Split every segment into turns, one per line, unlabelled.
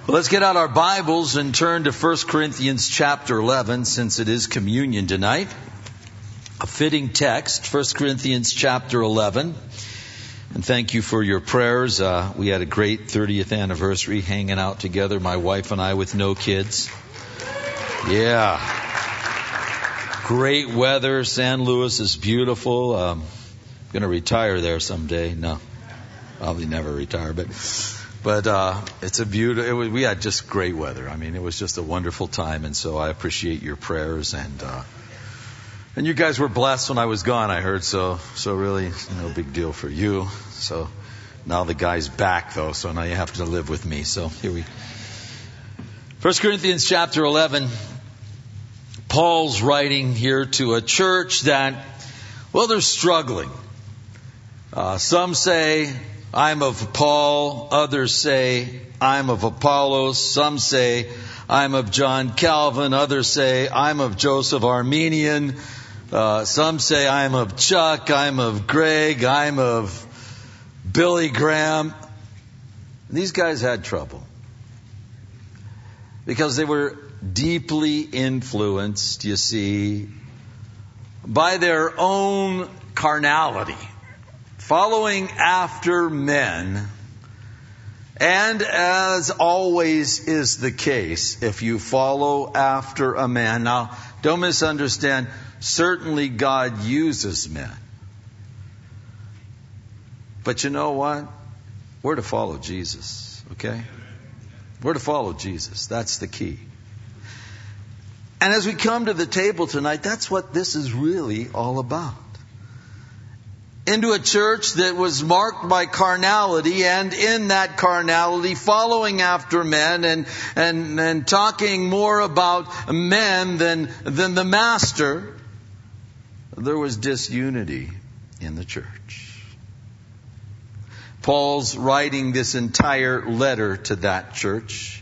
Well, let's get out our Bibles and turn to 1 Corinthians chapter 11, since it is communion tonight. A fitting text, 1 Corinthians chapter 11. And thank you for your prayers. We had a great 30th anniversary hanging out together, my wife and I, with no kids. Yeah. Great weather. San Luis is beautiful. I'm going to retire there someday. No, probably never retire, but it's a beautiful, we had just great weather. I mean, it was just a wonderful time. And so I appreciate your prayers, and you guys were blessed when I was gone, I heard. So really no big deal for you. So now the guy's back though. So now you have to live with me. So here 1 Corinthians chapter 11, Paul's writing here to a church that, well, they're struggling. Some say, I'm of Paul. Others say, I'm of Apollos. Some say, I'm of John Calvin. Others say, I'm of Joseph Armenian. Some say, I'm of Chuck. I'm of Greg. I'm of Billy Graham. These guys had trouble because they were deeply influenced, you see, by their own carnality, following after men. And as always is the case, if you follow after a man, now don't misunderstand, certainly God uses men. But you know what? We're to follow Jesus, okay? We're to follow Jesus. That's the key. And as we come to the table tonight, that's what this is really all about. Into a church that was marked by carnality, and in that carnality following after men and talking more about men than the master, there was disunity in the church. Paul's writing this entire letter to that church.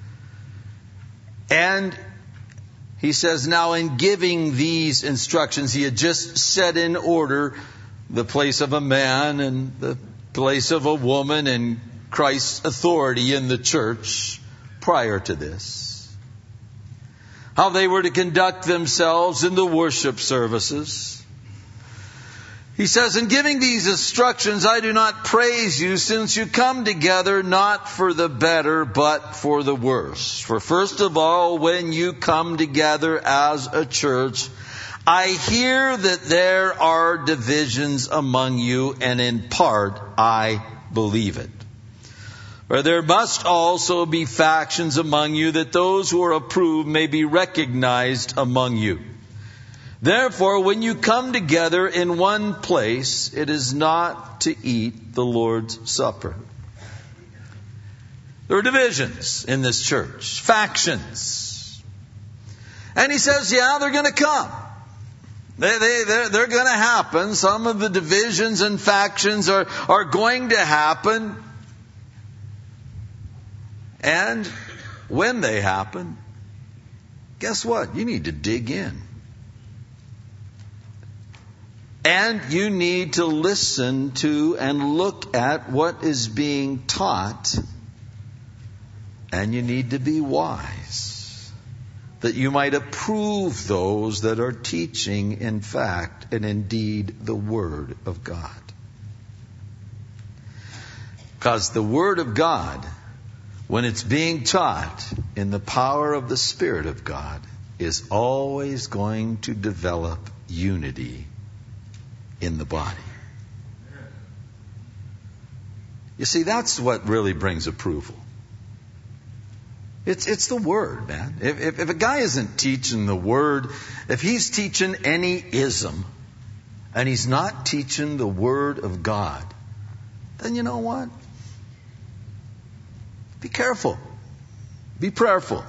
And he says, now in giving these instructions, he had just set in order the place of a man and the place of a woman and Christ's authority in the church prior to this. How they were to conduct themselves in the worship services. He says, in giving these instructions, I do not praise you, since you come together not for the better, but for the worse. For first of all, when you come together as a church, I hear that there are divisions among you, and in part I believe it. For there must also be factions among you, that those who are approved may be recognized among you. Therefore, when you come together in one place, it is not to eat the Lord's Supper. There are divisions in this church, factions. And he says, yeah, they're going to come. They're going to happen. Some of the divisions and factions are going to happen. And when they happen, guess what? You need to dig in. And you need to listen to and look at what is being taught. And you need to be wise, that you might approve those that are teaching in fact and indeed the Word of God. Because the Word of God, when it's being taught in the power of the Spirit of God, is always going to develop unity in the body. You see, that's what really brings approval. It's the Word, man. If a guy isn't teaching the Word, if he's teaching any ism, and he's not teaching the Word of God, then you know what? Be careful. Be prayerful.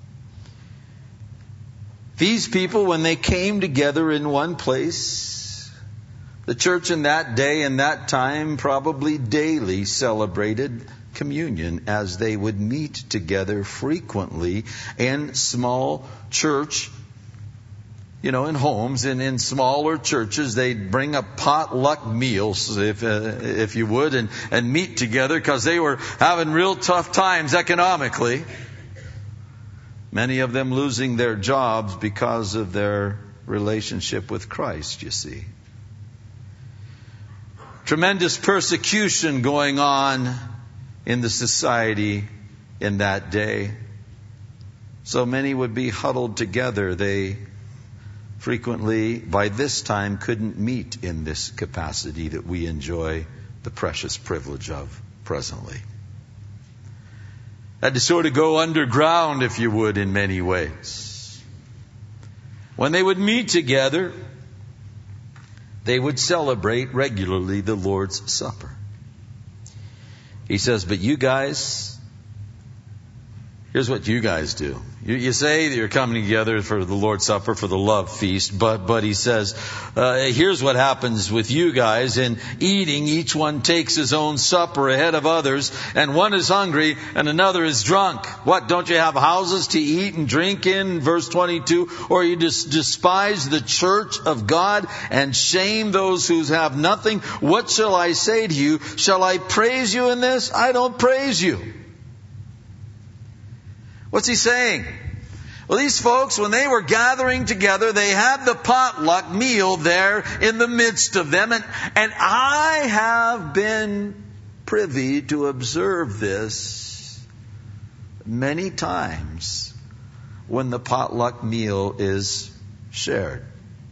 These people, when they came together in one place, the church in that day and that time probably daily celebrated communion as they would meet together frequently in small church in homes, in smaller churches, they'd bring up potluck meals, if you would, and meet together because they were having real tough times economically. Many of them losing their jobs because of their relationship with Christ, you see. Tremendous persecution going on in the society in that day. So many would be huddled together. They frequently, by this time, couldn't meet in this capacity that we enjoy the precious privilege of presently. Had to sort of go underground, if you would, in many ways. When they would meet together, they would celebrate regularly the Lord's Supper. He says, but you guys, here's what you guys do. You say that you're coming together for the Lord's Supper, for the love feast, but he says, here's what happens with you guys. In eating, each one takes his own supper ahead of others, and one is hungry and another is drunk. What, don't you have houses to eat and drink in? Verse 22, or you just despise the church of God and shame those who have nothing? What shall I say to you? Shall I praise you in this? I don't praise you. What's he saying? Well, these folks, when they were gathering together, they had the potluck meal there in the midst of them. And I have been privy to observe this many times when the potluck meal is shared.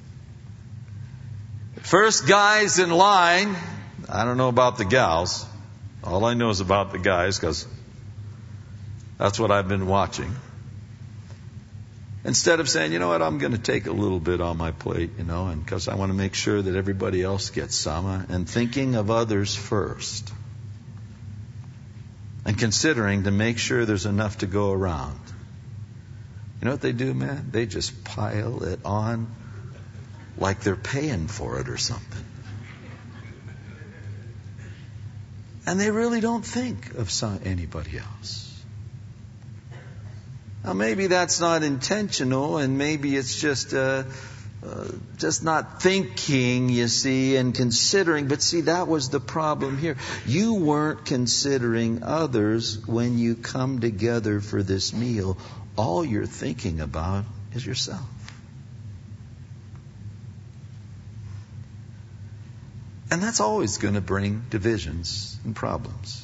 First guys in line, I don't know about the gals. All I know is about the guys because that's what I've been watching. Instead of saying, you know what, I'm going to take a little bit on my plate, and because I want to make sure that everybody else gets some, and thinking of others first. And considering to make sure there's enough to go around. You know what they do, man? They just pile it on like they're paying for it or something. And they really don't think of anybody else. Now, maybe that's not intentional, and maybe it's just not thinking, you see, and considering. But see, that was the problem here. You weren't considering others when you come together for this meal. All you're thinking about is yourself. And that's always going to bring divisions and problems.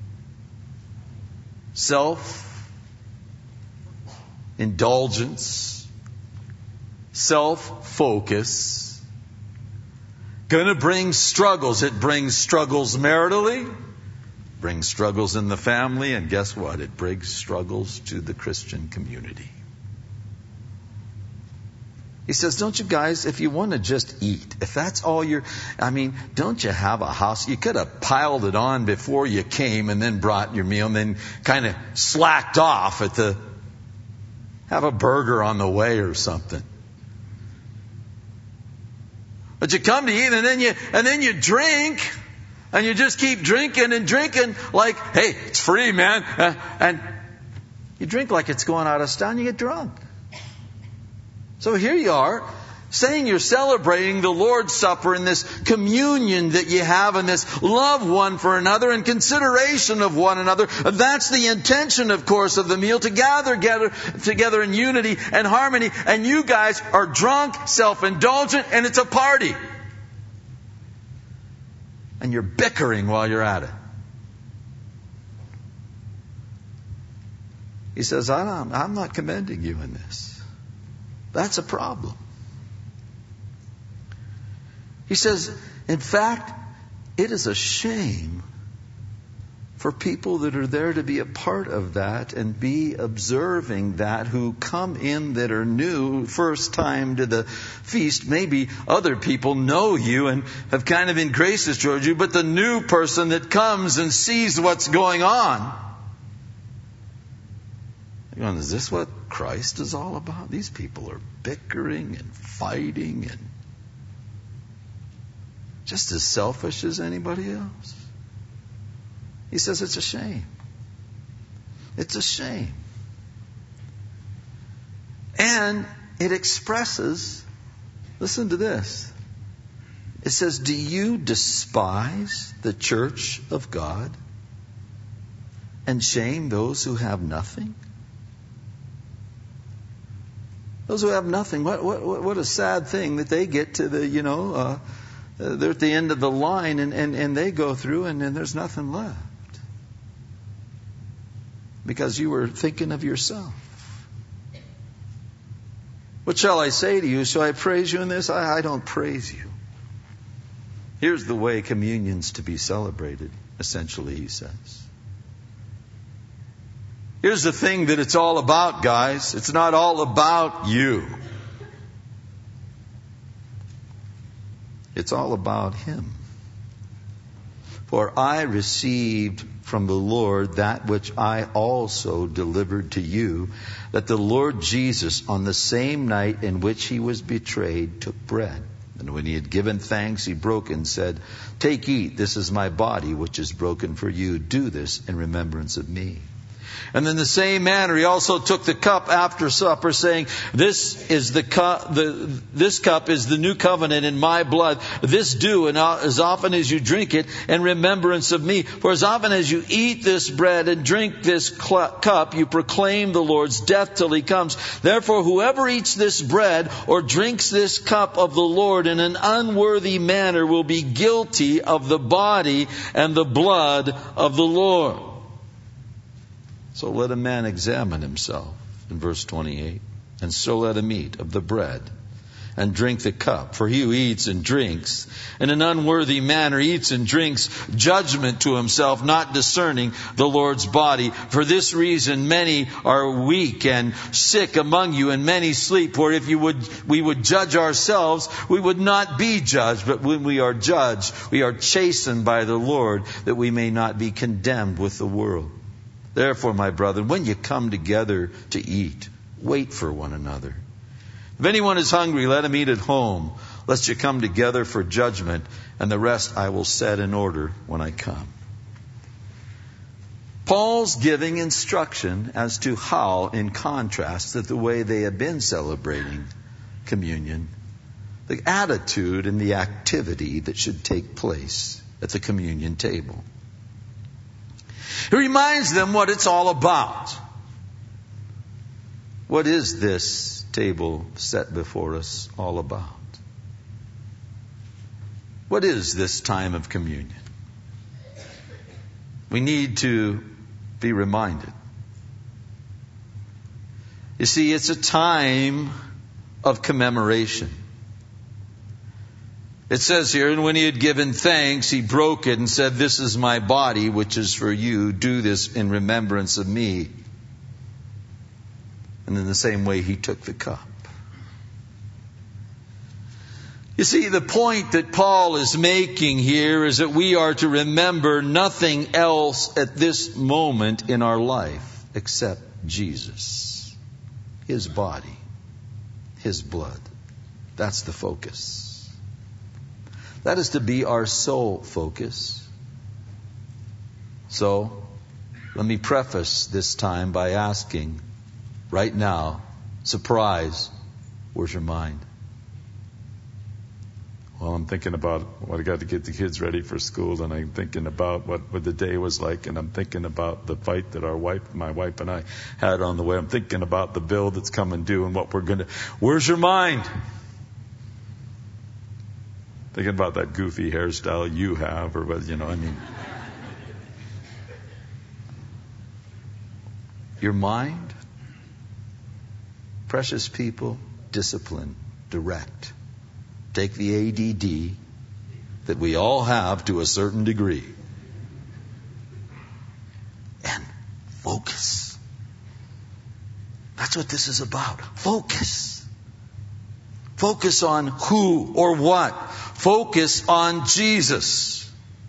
Self-indulgence, self-focus, going to bring struggles. It brings struggles maritally, brings struggles in the family, and guess what? It brings struggles to the Christian community. He says, don't you guys, if you want to just eat, if that's all don't you have a house? You could have piled it on before you came and then brought your meal and then kind of slacked off have a burger on the way or something. But you come to eat and then you drink and you just keep drinking and drinking like, hey, it's free, man. And you drink like it's going out of style and you get drunk. So here you are, saying you're celebrating the Lord's Supper in this communion that you have and this love one for another and consideration of one another. That's the intention, of course, of the meal, to gather together in unity and harmony. And you guys are drunk, self-indulgent, and it's a party. And you're bickering while you're at it. He says, I'm not commending you in this. That's a problem. He says, in fact, it is a shame for people that are there to be a part of that and be observing that, who come in that are new, first time to the feast. Maybe other people know you and have kind of been gracious towards you, but the new person that comes and sees what's going on, you're going, is this what Christ is all about? These people are bickering and fighting and just as selfish as anybody else. He says it's a shame. It's a shame. And it expresses Listen to this. It says, do you despise the church of God and shame those who have nothing? Those who have nothing, what a sad thing that they get to the, they're at the end of the line and they go through and there's nothing left. Because you were thinking of yourself. What shall I say to you? Shall I praise you in this? I don't praise you. Here's the way communion's to be celebrated, essentially, he says. Here's the thing that it's all about, guys. It's not all about you. It's all about Him. For I received from the Lord that which I also delivered to you, that the Lord Jesus, on the same night in which He was betrayed, took bread. And when He had given thanks, He broke and said, "Take, eat, this is my body, which is broken for you. Do this in remembrance of me." And in the same manner, He also took the cup after supper, saying, This cup is the new covenant in my blood. This do, and as often as you drink it, in remembrance of me. For as often as you eat this bread and drink this cup, you proclaim the Lord's death till He comes. Therefore, whoever eats this bread or drinks this cup of the Lord in an unworthy manner will be guilty of the body and the blood of the Lord. So let a man examine himself, in verse 28, and so let him eat of the bread and drink the cup. For he who eats and drinks in an unworthy manner eats and drinks judgment to himself, not discerning the Lord's body. For this reason many are weak and sick among you, and many sleep. For if we would judge ourselves, we would not be judged. But when we are judged, we are chastened by the Lord, that we may not be condemned with the world. Therefore, my brethren, when you come together to eat, wait for one another. If anyone is hungry, let him eat at home, lest you come together for judgment, and the rest I will set in order when I come. Paul's giving instruction as to how, in contrast to the way they had been celebrating communion, the attitude and the activity that should take place at the communion table. He reminds them what it's all about. What is this table set before us all about? What is this time of communion? We need to be reminded. You see, it's a time of commemoration. It says here, and when He had given thanks, He broke it and said, "This is my body, which is for you. Do this in remembrance of me." And in the same way, He took the cup. You see, the point that Paul is making here is that we are to remember nothing else at this moment in our life except Jesus, His body, His blood. That's the focus. That is to be our sole focus. So, let me preface this time by asking, right now, surprise, where's your mind? Well, I'm thinking about what I got to get the kids ready for school, and I'm thinking about what the day was like, and I'm thinking about the fight that my wife and I had on the way. I'm thinking about the bill that's coming due and what we're going to... Where's your mind? Thinking about that goofy hairstyle you have, or what, Your mind, precious people, discipline, direct. Take the ADD that we all have to a certain degree and focus. That's what this is about. Focus. Focus on who or what. Focus on Jesus.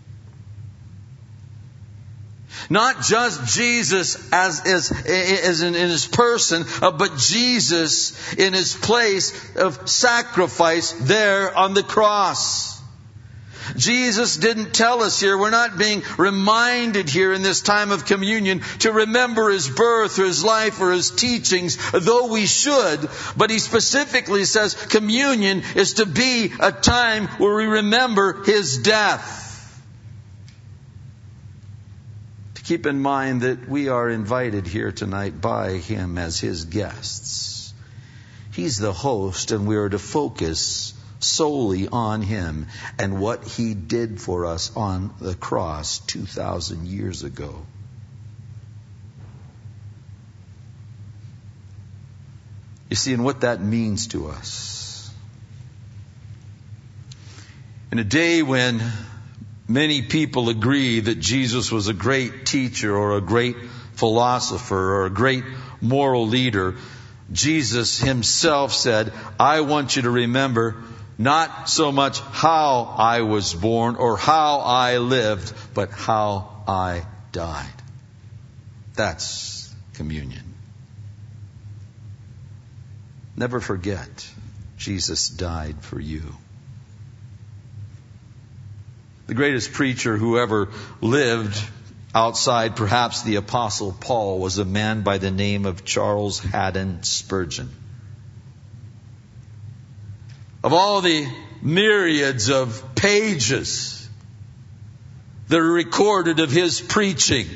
Not just Jesus as in His person, but Jesus in His place of sacrifice there on the cross. Jesus didn't tell us here, we're not being reminded here in this time of communion to remember His birth or His life or His teachings, though we should. But He specifically says communion is to be a time where we remember His death. To keep in mind that we are invited here tonight by Him as His guests. He's the host, and we are to focus solely on Him and what He did for us on the cross 2,000 years ago. You see, and what that means to us. In a day when many people agree that Jesus was a great teacher or a great philosopher or a great moral leader, Jesus Himself said, I want you to remember not so much how I was born or how I lived, but how I died. That's communion. Never forget, Jesus died for you. The greatest preacher who ever lived, outside perhaps the Apostle Paul, was a man by the name of Charles Haddon Spurgeon. Of all the myriads of pages that are recorded of his preaching,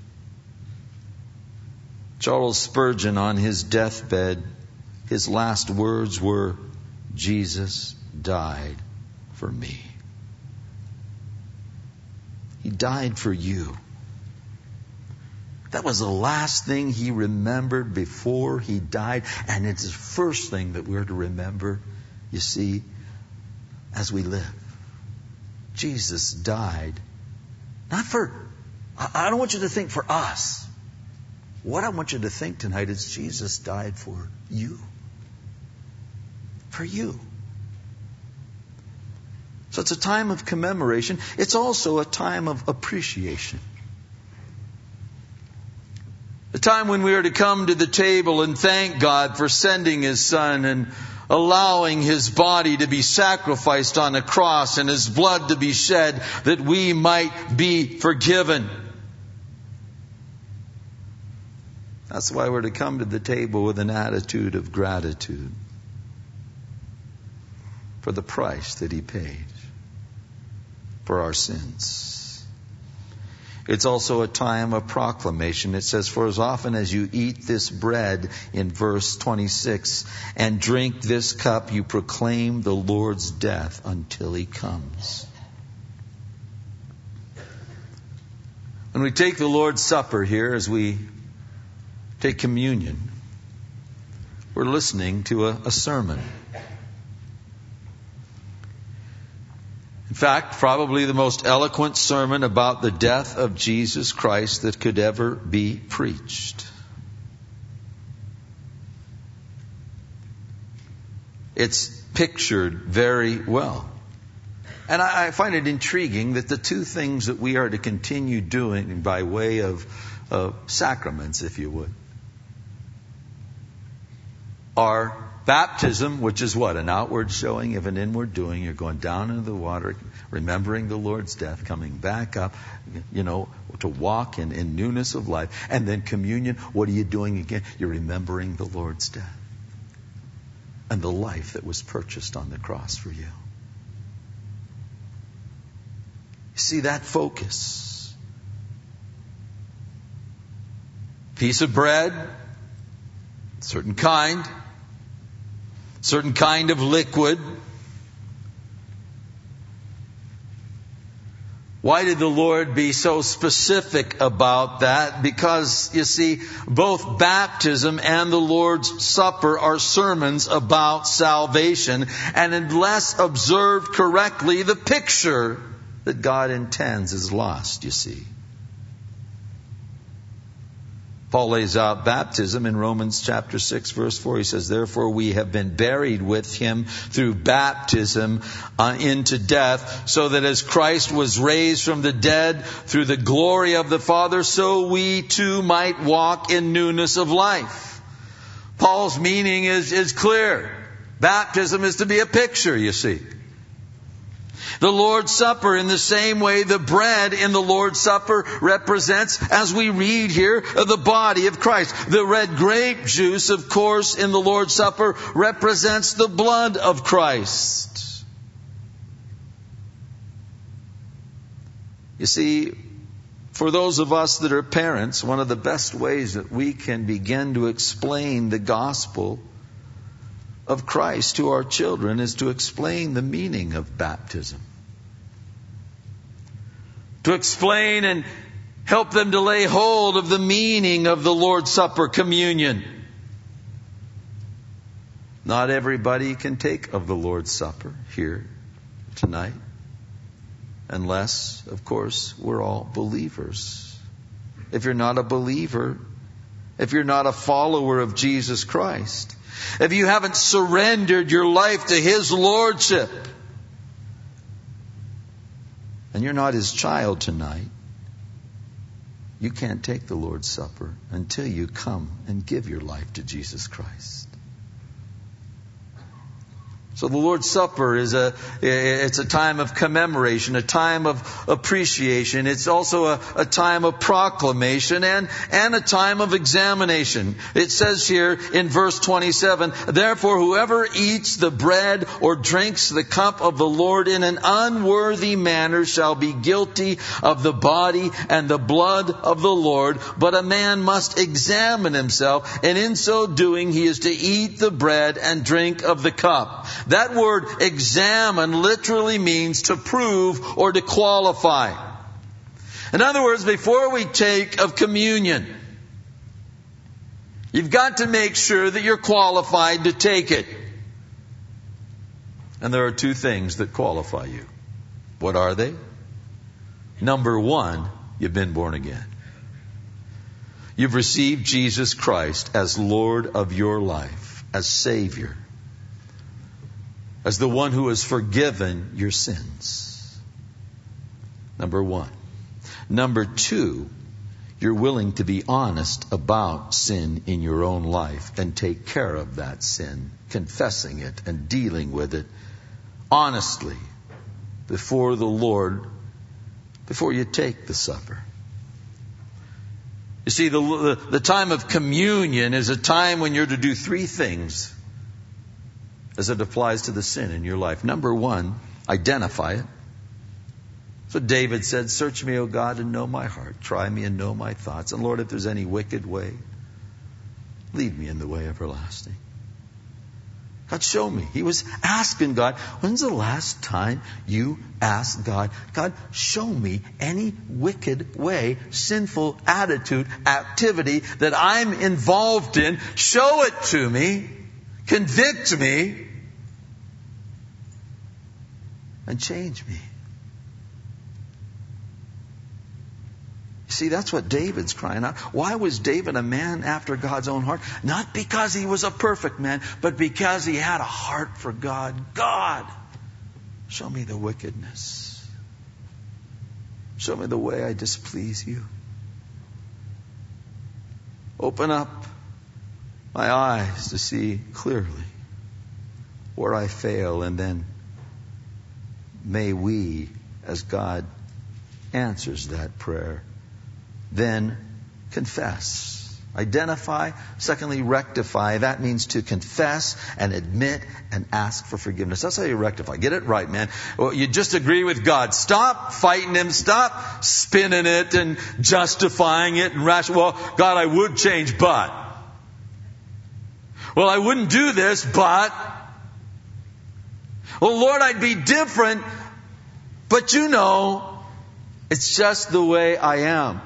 Charles Spurgeon, on his deathbed, his last words were, Jesus died for me. He died for you. That was the last thing he remembered before he died, and it's the first thing that we're to remember, you see, as we live. Jesus died, not for, I don't want you to think for us. What I want you to think tonight is Jesus died for you. For you. So it's a time of commemoration. It's also a time of appreciation. A time when we are to come to the table and thank God for sending His Son and allowing His body to be sacrificed on a cross and His blood to be shed that we might be forgiven. That's why we're to come to the table with an attitude of gratitude for the price that He paid for our sins. It's also a time of proclamation. It says, for as often as you eat this bread, in verse 26, and drink this cup, you proclaim the Lord's death until He comes. When we take the Lord's Supper here, as we take communion, we're listening to a sermon. In fact, probably the most eloquent sermon about the death of Jesus Christ that could ever be preached. It's pictured very well. And I find it intriguing that the two things that we are to continue doing by way of sacraments, if you would, are baptism, which is what? An outward showing of an inward doing. You're going down into the water, remembering the Lord's death, coming back up, to walk in newness of life. And then communion, what are you doing again? You're remembering the Lord's death and the life that was purchased on the cross for you. See that focus. Piece of bread, certain kind of liquid. Why did the Lord be so specific about that? Because, you see, both baptism and the Lord's Supper are sermons about salvation. And unless observed correctly, the picture that God intends is lost, you see. Paul lays out baptism in Romans chapter 6, verse 4. He says, therefore we have been buried with Him through baptism into death, so that as Christ was raised from the dead through the glory of the Father, so we too might walk in newness of life. Paul's meaning is clear. Baptism is to be a picture, you see. The Lord's Supper, in the same way, the bread in the Lord's Supper represents, as we read here, the body of Christ. The red grape juice, of course, in the Lord's Supper represents the blood of Christ. You see, for those of us that are parents, one of the best ways that we can begin to explain the gospel of Christ to our children is to explain the meaning of baptism. To explain and help them to lay hold of the meaning of the Lord's Supper, communion. Not everybody can take of the Lord's Supper here tonight, unless, of course, we're all believers. If you're not a believer, if you're not a follower of Jesus Christ, if you haven't surrendered your life to His Lordship, and you're not His child tonight, you can't take the Lord's Supper until you come and give your life to Jesus Christ. So the Lord's Supper it's a time of commemoration, a time of appreciation. It's also a time of proclamation and a time of examination. It says here in verse 27, "Therefore whoever eats the bread or drinks the cup of the Lord in an unworthy manner shall be guilty of the body and the blood of the Lord. But a man must examine himself, and in so doing he is to eat the bread and drink of the cup." That word examine literally means to prove or to qualify. In other words, before we take of communion, you've got to make sure that you're qualified to take it. And there are two things that qualify you. What are they? Number one, you've been born again. You've received Jesus Christ as Lord of your life, as Savior, as the one who has forgiven your sins. Number one. Number two, you're willing to be honest about sin in your own life and take care of that sin, confessing it and dealing with it honestly before the Lord, before you take the supper. You see, the time of communion is a time when you're to do three things as it applies to the sin in your life. Number one, identify it. So David said, "Search me, O God, and know my heart. Try me and know my thoughts. And Lord, if there's any wicked way, lead me in the way everlasting." God, show me. He was asking God, when's the last time you asked God, God, show me any wicked way, sinful attitude, activity that I'm involved in. Show it to me. Convict me. And change me. You see, that's what David's crying out. Why was David a man after God's own heart? Not because he was a perfect man, but because he had a heart for God. God, show me the wickedness. Show me the way I displease you. Open up my eyes to see clearly where I fail, and then may we, as God answers that prayer, then confess. Identify. Secondly, rectify. That means to confess and admit and ask for forgiveness. That's how you rectify. Get it right, man. Well, you just agree with God. Stop fighting Him. Stop spinning it and justifying it and well, God, I would change, but. Well, I wouldn't do this, but. Well, Lord, I'd be different, but you know, it's just the way I am.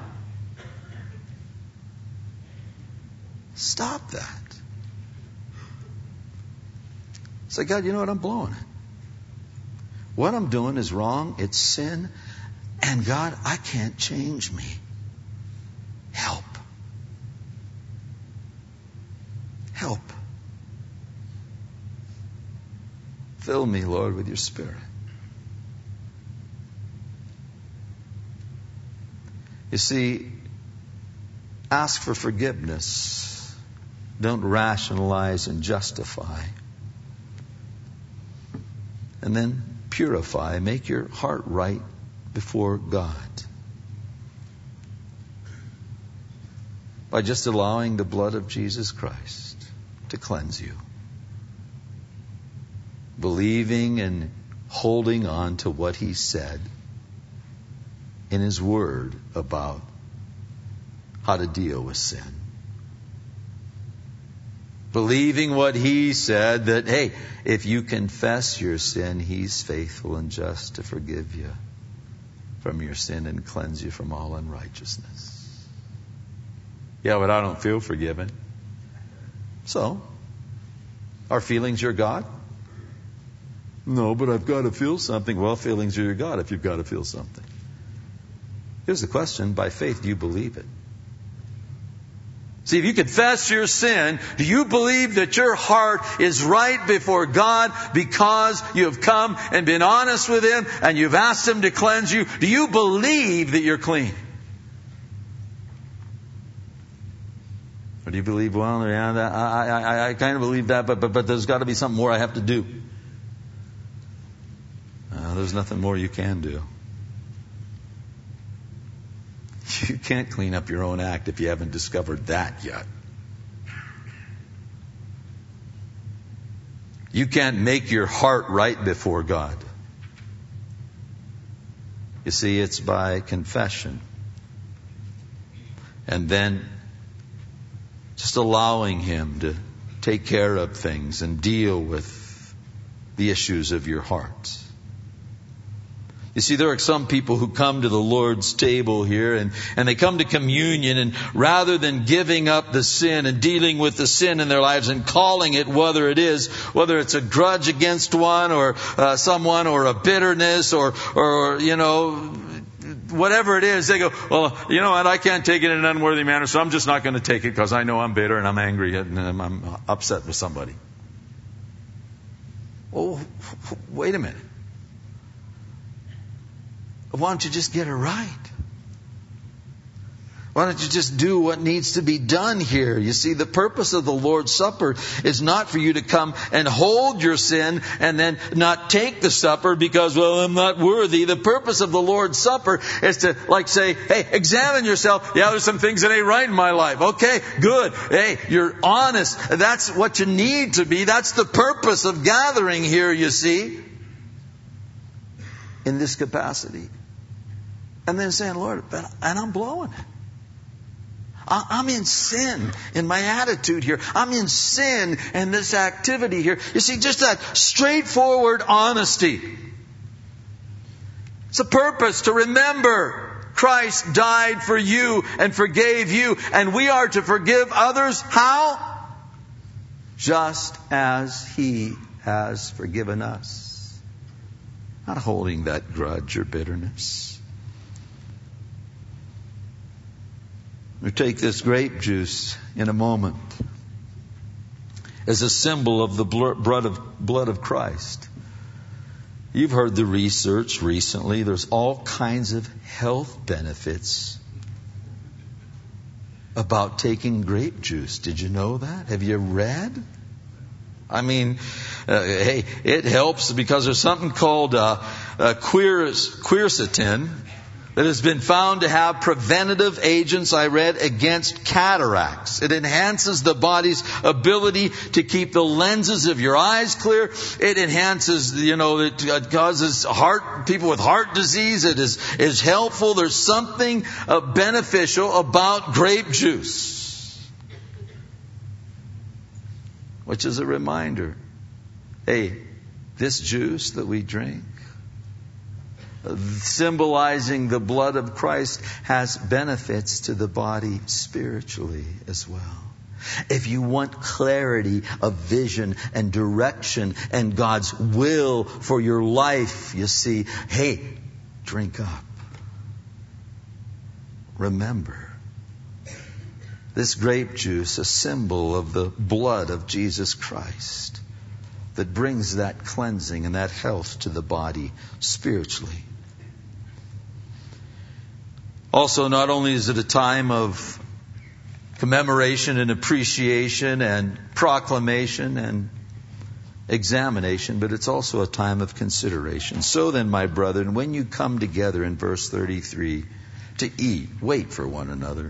Stop that. Say, God, you know what? I'm blowing it. What I'm doing is wrong. It's sin. And God, I can't change me. Help. Help. Fill me, Lord, with your Spirit. You see, ask for forgiveness. Don't rationalize and justify. And then purify, make your heart right before God by just allowing the blood of Jesus Christ to cleanse you. Believing and holding on to what He said in His Word about how to deal with sin. Believing what He said, that, hey, if you confess your sin, He's faithful and just to forgive you from your sin and cleanse you from all unrighteousness. Yeah, but I don't feel forgiven. So, are feelings your God? No, but I've got to feel something. Well, feelings are your God if you've got to feel something. Here's the question. By faith, do you believe it? See, if you confess your sin, do you believe that your heart is right before God because you have come and been honest with Him and you've asked Him to cleanse you? Do you believe that you're clean? Or do you believe, well, yeah, I kind of believe that, but there's got to be something more I have to do? There's nothing more you can do. You can't clean up your own act if you haven't discovered that yet. You can't make your heart right before God. You see, it's by confession. And then just allowing Him to take care of things and deal with the issues of your heart. You see, there are some people who come to the Lord's table here and they come to communion, and rather than giving up the sin and dealing with the sin in their lives and calling it whether it's a grudge against one or someone, or a bitterness or whatever it is, they go, well, you know what, I can't take it in an unworthy manner, so I'm just not going to take it because I know I'm bitter and I'm angry and I'm upset with somebody. Oh, wait a minute. Why don't you just get it right? Why don't you just do what needs to be done here? You see, the purpose of the Lord's Supper is not for you to come and hold your sin and then not take the supper because, well, I'm not worthy. The purpose of the Lord's Supper is to, say, hey, examine yourself. Yeah, there's some things that ain't right in my life. Okay, good. Hey, you're honest. That's what you need to be. That's the purpose of gathering here, you see, in this capacity. And then saying, Lord, and I'm blowing it. I'm in sin in my attitude here. I'm in sin in this activity here. You see, just that straightforward honesty. It's a purpose to remember Christ died for you and forgave you. And we are to forgive others. How? Just as He has forgiven us. Not holding that grudge or bitterness. We take this grape juice in a moment as a symbol of the blood of Christ. You've heard the research recently. There's all kinds of health benefits about taking grape juice. Did you know that? Have you read? I mean, hey, it helps because there's something called quercetin that has been found to have preventative agents, I read, against cataracts. It enhances the body's ability to keep the lenses of your eyes clear. It enhances, it causes people with heart disease. It is helpful. There's something beneficial about grape juice. Which is a reminder. Hey, this juice that we drink, symbolizing the blood of Christ, has benefits to the body spiritually as well. If you want clarity of vision and direction and God's will for your life, you see, hey, drink up. Remember, this grape juice, a symbol of the blood of Jesus Christ that brings that cleansing and that health to the body spiritually. Also, not only is it a time of commemoration and appreciation and proclamation and examination, but it's also a time of consideration. So then, my brethren, when you come together in verse 33 to eat, wait for one another.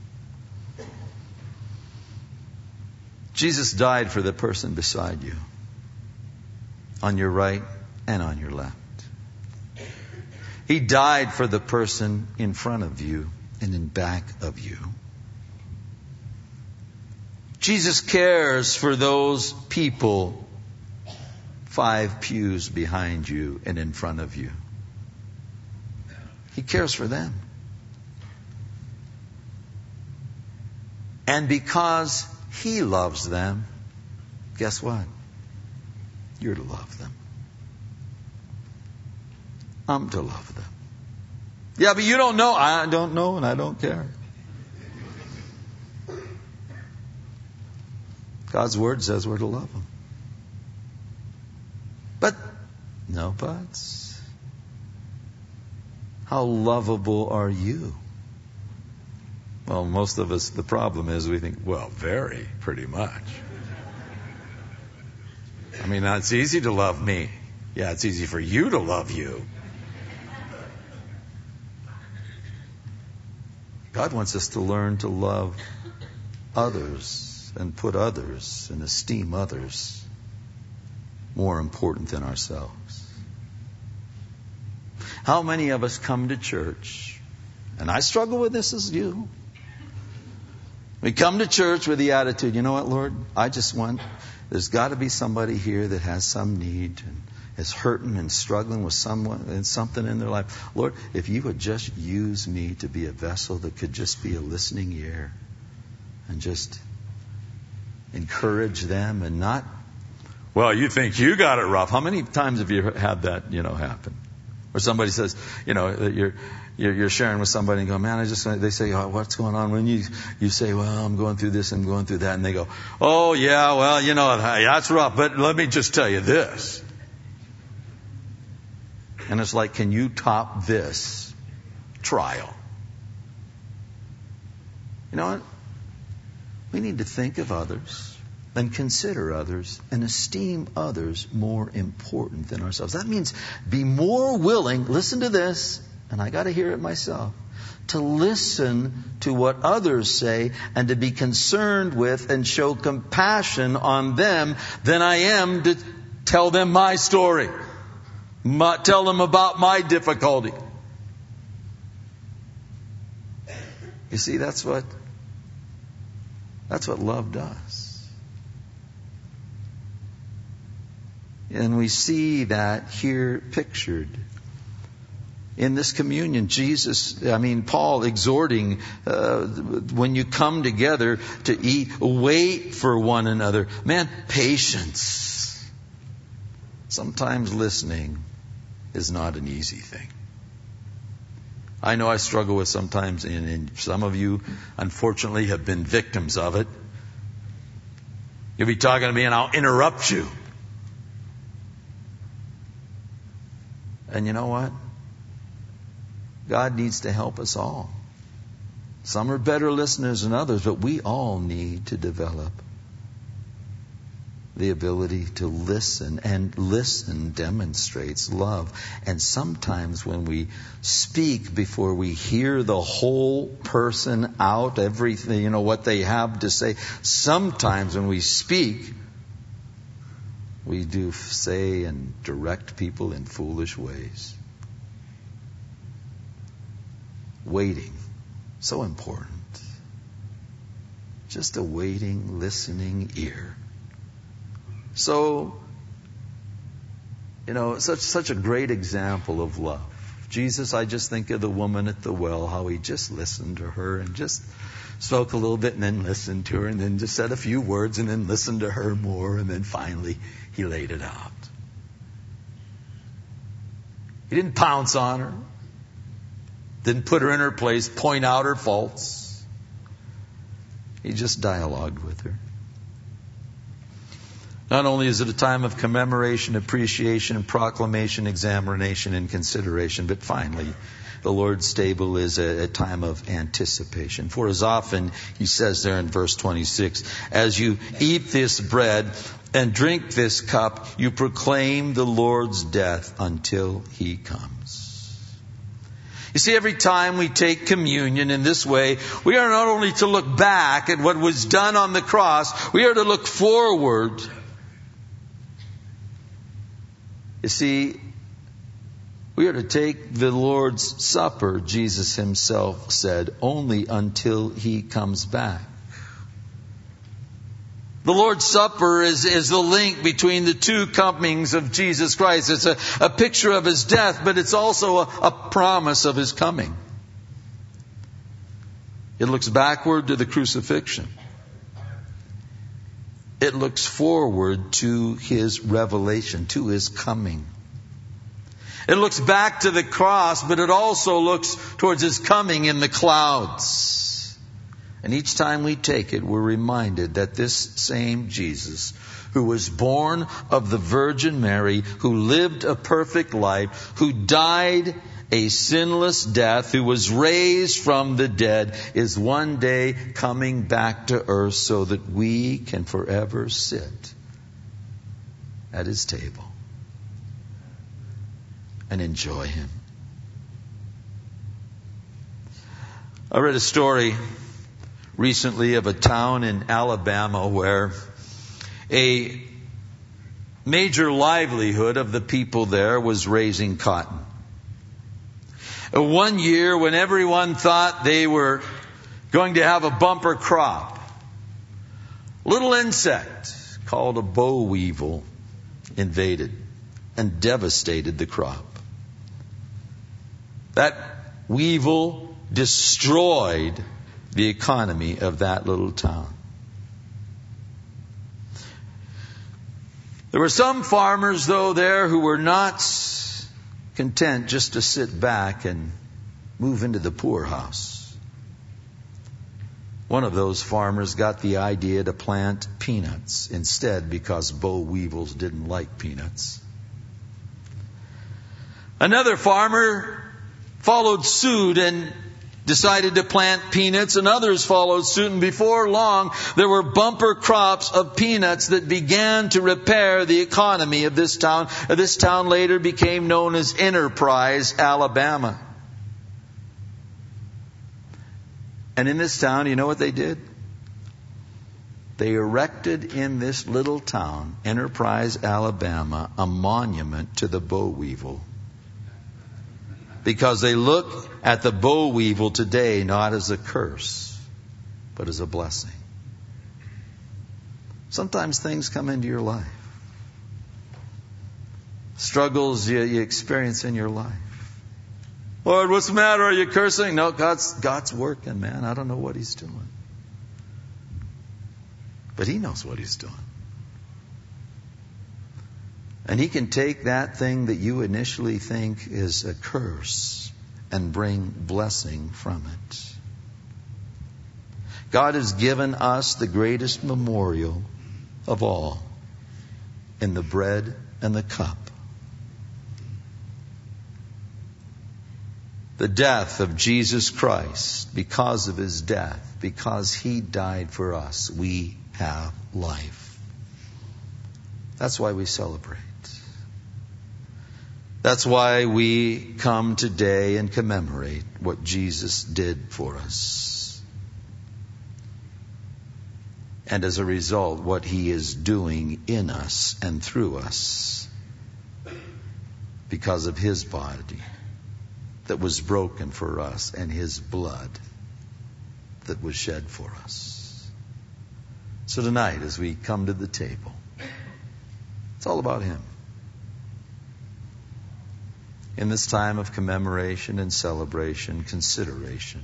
Jesus died for the person beside you, on your right and on your left. He died for the person in front of you and in back of you. Jesus cares for those people 5 pews behind you and in front of you. He cares for them. And because He loves them, guess what? You're to love them. I'm to love them. Yeah, but you don't know. I don't know and I don't care. God's Word says we're to love them. But, no buts. How lovable are you? Well, most of us, the problem is we think, well, very, pretty much. I mean, it's easy to love me. Yeah, it's easy for you to love you. God wants us to learn to love others and put others and esteem others more important than ourselves. How many of us come to church, and I struggle with this as you. We come to church with the attitude, you know what, Lord, there's got to be somebody here that has some need and is hurting and struggling with someone and something in their life. Lord, if you would just use me to be a vessel that could just be a listening ear and just encourage them and not, well, you think you got it rough. How many times have you had that, happen? Or somebody says, that you're sharing with somebody and go, man, they say, oh, what's going on? When you say, well, I'm going through this and going through that. And they go, oh, yeah, well, that's rough. But let me just tell you this. And it's like, can you top this trial? You know what? We need to think of others and consider others and esteem others more important than ourselves. That means be more willing, listen to this, and I got to hear it myself, to listen to what others say and to be concerned with and show compassion on them than I am to tell them my story. Tell them about my difficulty. You see, that's what love does. And we see that here pictured in this communion. Paul exhorting, when you come together to eat, wait for one another. Man, patience. Sometimes listening is not an easy thing. I know I struggle with sometimes, and some of you, unfortunately, have been victims of it. You'll be talking to me and I'll interrupt you. And you know what? God needs to help us all. Some are better listeners than others, but we all need to develop the ability to listen, and listen demonstrates love. And sometimes when we speak before we hear the whole person out, everything, what they have to say, sometimes when we speak, we do say and direct people in foolish ways. Waiting, so important. Just a waiting, listening ear. So, such a great example of love. Jesus, I just think of the woman at the well, how he just listened to her and just spoke a little bit and then listened to her and then just said a few words and then listened to her more and then finally he laid it out. He didn't pounce on her. Didn't put her in her place, point out her faults. He just dialogued with her. Not only is it a time of commemoration, appreciation, proclamation, examination, and consideration, but finally, the Lord's table is a time of anticipation. For as often, he says there in verse 26, as you eat this bread and drink this cup, you proclaim the Lord's death until He comes. You see, every time we take communion in this way, we are not only to look back at what was done on the cross, we are to look forward. You see, we are to take the Lord's Supper, Jesus Himself said, only until He comes back. The Lord's Supper is the link between the two comings of Jesus Christ. It's a picture of His death, but it's also a promise of His coming. It looks backward to the crucifixion. It looks forward to His revelation, to His coming. It looks back to the cross, but it also looks towards His coming in the clouds. And each time we take it, we're reminded that this same Jesus, who was born of the Virgin Mary, who lived a perfect life, who died a sinless death, who was raised from the dead, is one day coming back to earth so that we can forever sit at His table and enjoy Him. I read a story recently of a town in Alabama where a major livelihood of the people there was raising cotton. One year, when everyone thought they were going to have a bumper crop, a little insect called a boll weevil invaded and devastated the crop. That weevil destroyed the economy of that little town. There were some farmers, though, there who were not content just to sit back and move into the poorhouse. One of those farmers got the idea to plant peanuts instead because boll weevils didn't like peanuts. Another farmer followed suit and decided to plant peanuts, and others followed suit, and before long there were bumper crops of peanuts that began to repair the economy of this town. This town later became known as Enterprise, Alabama. And in this town, you know what they did? They erected in this little town, Enterprise, Alabama, a monument to the boll weevil. Because they look at the boll weevil today not as a curse, but as a blessing. Sometimes things come into your life. Struggles you experience in your life. Lord, what's the matter? Are you cursing? No, God's working, man. I don't know what He's doing. But He knows what He's doing. And He can take that thing that you initially think is a curse and bring blessing from it. God has given us the greatest memorial of all in the bread and the cup. The death of Jesus Christ. Because of His death, because He died for us, we have life. That's why we celebrate. That's why we come today and commemorate what Jesus did for us. And as a result, what He is doing in us and through us because of His body that was broken for us and His blood that was shed for us. So tonight, as we come to the table, it's all about Him. In this time of commemoration and celebration, consideration,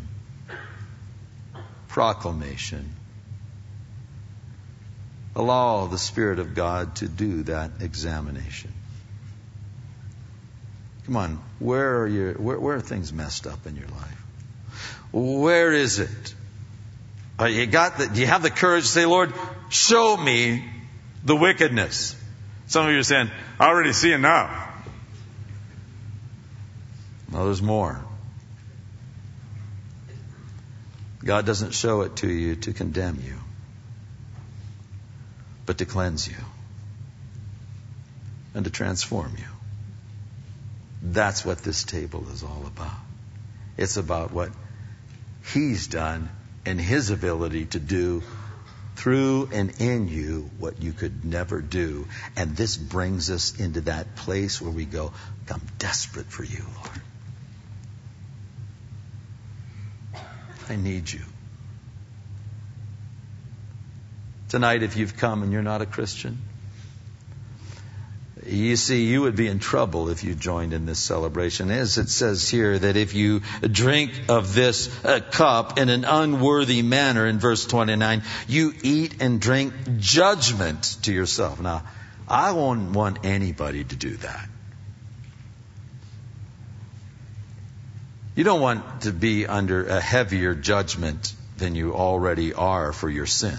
proclamation, allow the Spirit of God to do that examination. Come on, where are things messed up in your life? Where is it? Do you have the courage to say, Lord, show me the wickedness? Some of you are saying, I already see it now. No, there's more. God doesn't show it to you to condemn you, but to cleanse you. and to transform you. That's what this table is all about. It's about what He's done and His ability to do through and in you what you could never do. And this brings us into that place where we go, I'm desperate for you, Lord. I need you. Tonight, if you've come and you're not a Christian, you see, you would be in trouble if you joined in this celebration. As it says here, that if you drink of this cup in an unworthy manner, in verse 29, you eat and drink judgment to yourself. Now, I won't want anybody to do that. You don't want to be under a heavier judgment than you already are for your sin.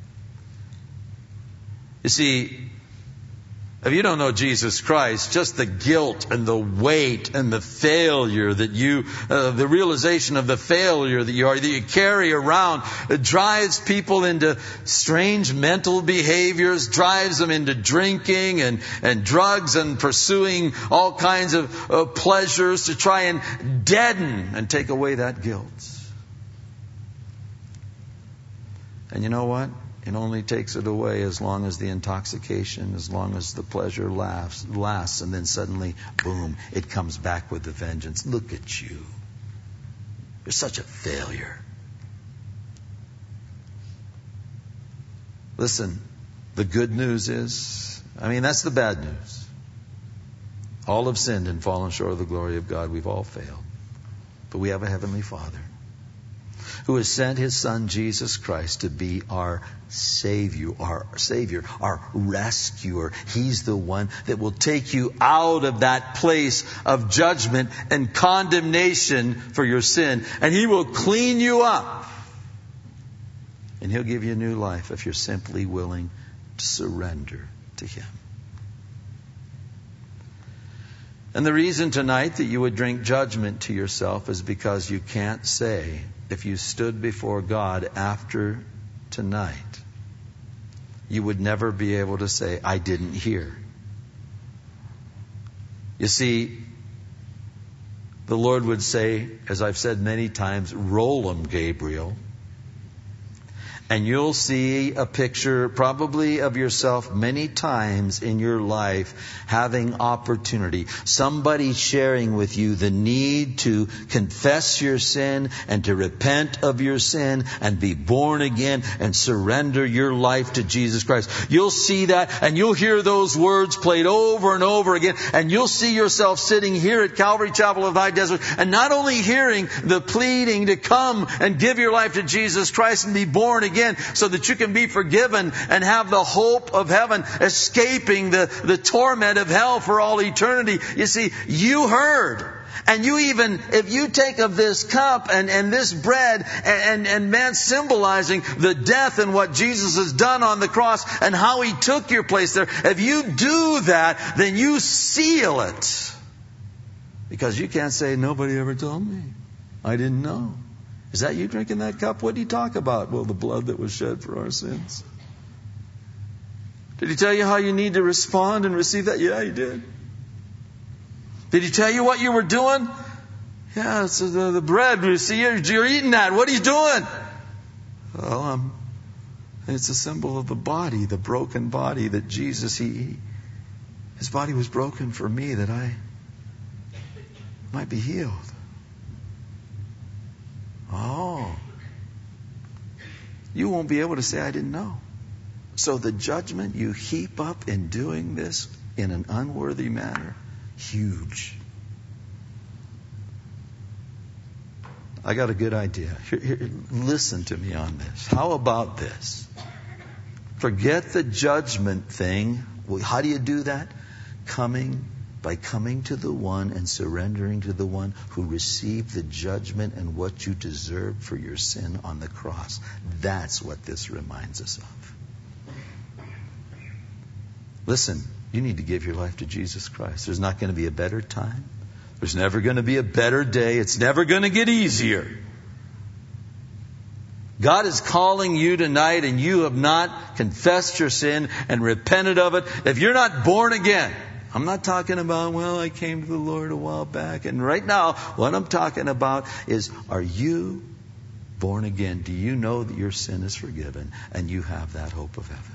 You see, if you don't know Jesus Christ, just the guilt and the weight and the failure that the realization of the failure that you carry around, it drives people into strange mental behaviors, drives them into drinking and drugs and pursuing all kinds of pleasures to try and deaden and take away that guilt. And you know what? It only takes it away as long as the intoxication, as long as the pleasure lasts, and then suddenly, boom, it comes back with a vengeance. Look at you. You're such a failure. Listen, the good news is, that's the bad news. All have sinned and fallen short of the glory of God. We've all failed. But we have a Heavenly Father who has sent His Son, Jesus Christ, to be our Savior, our rescuer. He's the one that will take you out of that place of judgment and condemnation for your sin. And He will clean you up. And He'll give you a new life if you're simply willing to surrender to Him. And the reason tonight that you would drink judgment to yourself is because you can't say, if you stood before God after tonight, you would never be able to say, I didn't hear. You see, the Lord would say, as I've said many times, roll 'em, Gabriel. And you'll see a picture probably of yourself many times in your life having opportunity. Somebody sharing with you the need to confess your sin and to repent of your sin and be born again and surrender your life to Jesus Christ. You'll see that and you'll hear those words played over and over again. And you'll see yourself sitting here at Calvary Chapel of High Desert and not only hearing the pleading to come and give your life to Jesus Christ and be born again, so that you can be forgiven and have the hope of heaven, escaping the torment of hell for all eternity. You see, you heard. And you even, if you take of this cup and this bread and man symbolizing the death and what Jesus has done on the cross and how He took your place there, if you do that, then you seal it. Because you can't say, nobody ever told me. I didn't know. Is that you drinking that cup? What did He talk about? Well, the blood that was shed for our sins. Did He tell you how you need to respond and receive that? Yeah, He did. Did He tell you what you were doing? Yeah, it's the bread. You see, you're eating that. What are you doing? Well, it's a symbol of the body, the broken body that Jesus, His body was broken for me that I might be healed. Oh, you won't be able to say, I didn't know. So the judgment you heap up in doing this in an unworthy manner, huge. I got a good idea. Here, listen to me on this. How about this? Forget the judgment thing. Well, how do you do that? By coming to the one and surrendering to the one who received the judgment and what you deserve for your sin on the cross. That's what this reminds us of. Listen, you need to give your life to Jesus Christ. There's not going to be a better time. There's never going to be a better day. It's never going to get easier. God is calling you tonight and you have not confessed your sin and repented of it. If you're not born again, I'm not talking about, well, I came to the Lord a while back. And right now, what I'm talking about is, are you born again? Do you know that your sin is forgiven and you have that hope of heaven?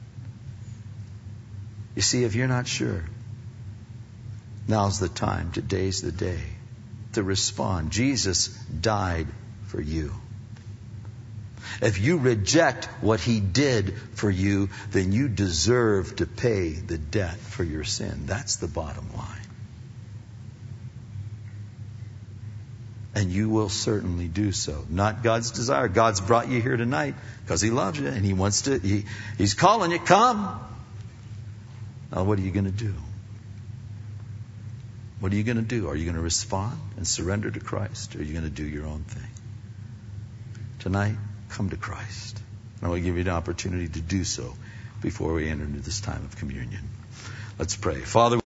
You see, if you're not sure, now's the time. Today's the day to respond. Jesus died for you. If you reject what He did for you, then you deserve to pay the debt for your sin. That's the bottom line. And you will certainly do so. Not God's desire. God's brought you here tonight because He loves you and He wants to. He's calling you. Come. Now, what are you going to do? What are you going to do? Are you going to respond and surrender to Christ? Or are you going to do your own thing? Tonight, come to Christ. And I will give you an opportunity to do so before we enter into this time of communion. Let's pray. Father,